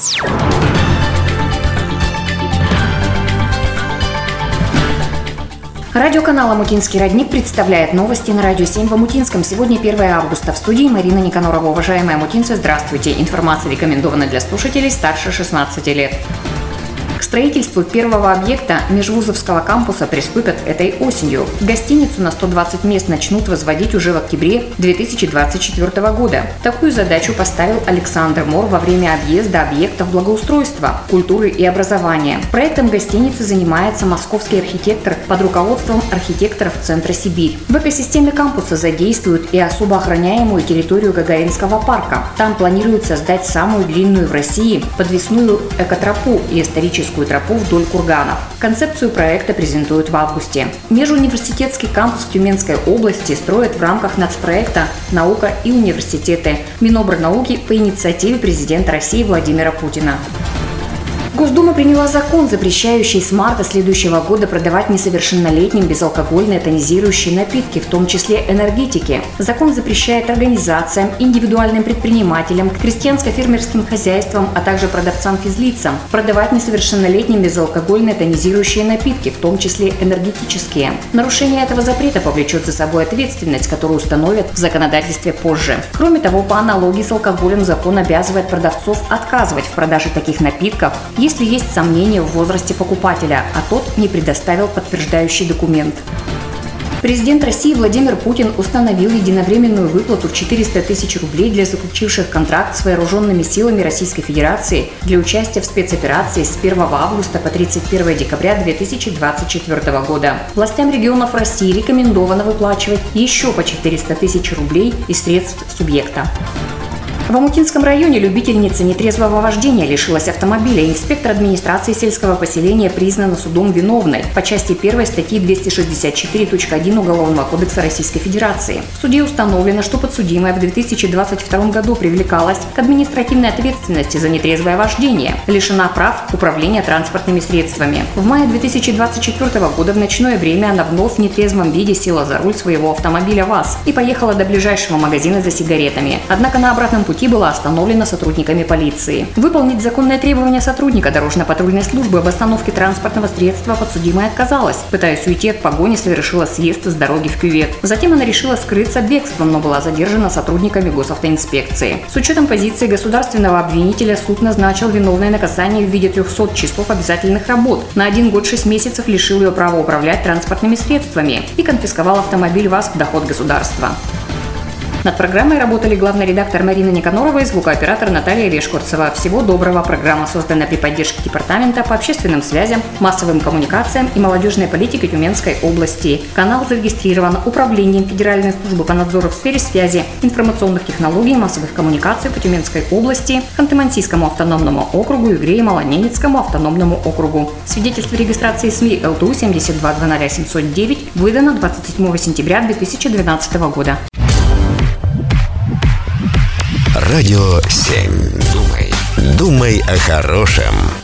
Радиоканал «Омутинский родник» представляет новости на Радио 7 в Омутинском. Сегодня 1 августа. В студии Марина Никонорова. Уважаемые омутинцы, здравствуйте. Информация рекомендована для слушателей старше 16 лет. К строительству первого объекта межвузовского кампуса приступят этой осенью. Гостиницу на 120 мест начнут возводить уже в октябре 2024 года. Такую задачу поставил Александр Мор во время объезда объектов благоустройства, культуры и образования. Проектом гостиницы занимается московский архитектор под руководством архитекторов Центра Сибирь. В экосистеме кампуса задействуют и особо охраняемую территорию Гагаринского парка. Там планируют создать самую длинную в России подвесную экотропу и историческую тропу вдоль курганов. Концепцию проекта презентуют в августе. Межуниверситетский кампус в Тюменской области строят в рамках нацпроекта «Наука и университеты» Минобрнауки по инициативе президента России Владимира Путина. Госдума приняла закон, запрещающий с марта следующего года продавать несовершеннолетним безалкогольные тонизирующие напитки, в том числе энергетики. Закон запрещает организациям, индивидуальным предпринимателям, крестьянско-фермерским хозяйствам, а также продавцам-физлицам продавать несовершеннолетним безалкогольные тонизирующие напитки, в том числе энергетические. Нарушение этого запрета повлечет за собой ответственность, которую установят в законодательстве позже. Кроме того, по аналогии с алкоголем закон обязывает продавцов отказывать в продаже таких напитков, если есть сомнения в возрасте покупателя, а тот не предоставил подтверждающий документ. Президент России Владимир Путин установил единовременную выплату в 400 тысяч рублей для заключивших контракт с вооруженными силами Российской Федерации для участия в спецоперации с 1 августа по 31 декабря 2024 года. Властям регионов России рекомендовано выплачивать еще по 400 тысяч рублей из средств субъекта. В Омутинском районе любительница нетрезвого вождения лишилась автомобиля. Инспектор администрации сельского поселения признана судом виновной по части 1 статьи 264.1 Уголовного кодекса Российской Федерации. В суде установлено, что подсудимая в 2022 году привлекалась к административной ответственности за нетрезвое вождение, лишена прав управления транспортными средствами. В мае 2024 года в ночное время она вновь в нетрезвом виде села за руль своего автомобиля ВАЗ и поехала до ближайшего магазина за сигаретами. Однако на обратном пути была остановлена сотрудниками полиции. Выполнить законные требования сотрудника дорожно-патрульной службы об остановке транспортного средства подсудимая отказалась. Пытаясь уйти от погони, совершила съезд с дороги в кювет. Затем она решила скрыться бегством, но была задержана сотрудниками госавтоинспекции. С учетом позиции государственного обвинителя суд назначил виновное наказание в виде 300 часов обязательных работ. На 1 год 6 месяцев лишил ее права управлять транспортными средствами и конфисковал автомобиль ВАЗ в доход государства. Над программой работали главный редактор Марина Никонорова и звукооператор Наталья Вешкурцева. Всего доброго. Программа создана при поддержке Департамента по общественным связям, массовым коммуникациям и молодежной политике Тюменской области. Канал зарегистрирован Управлением Федеральной службы по надзору в сфере связи, информационных технологий и массовых коммуникаций по Тюменской области, Ханты-Мансийскому автономному округу и Грея-Малоненецкому автономному округу. Свидетельство регистрации СМИ ЛТУ 7200709 выдано 27 сентября 2012 года. Радио 7. Думай о хорошем.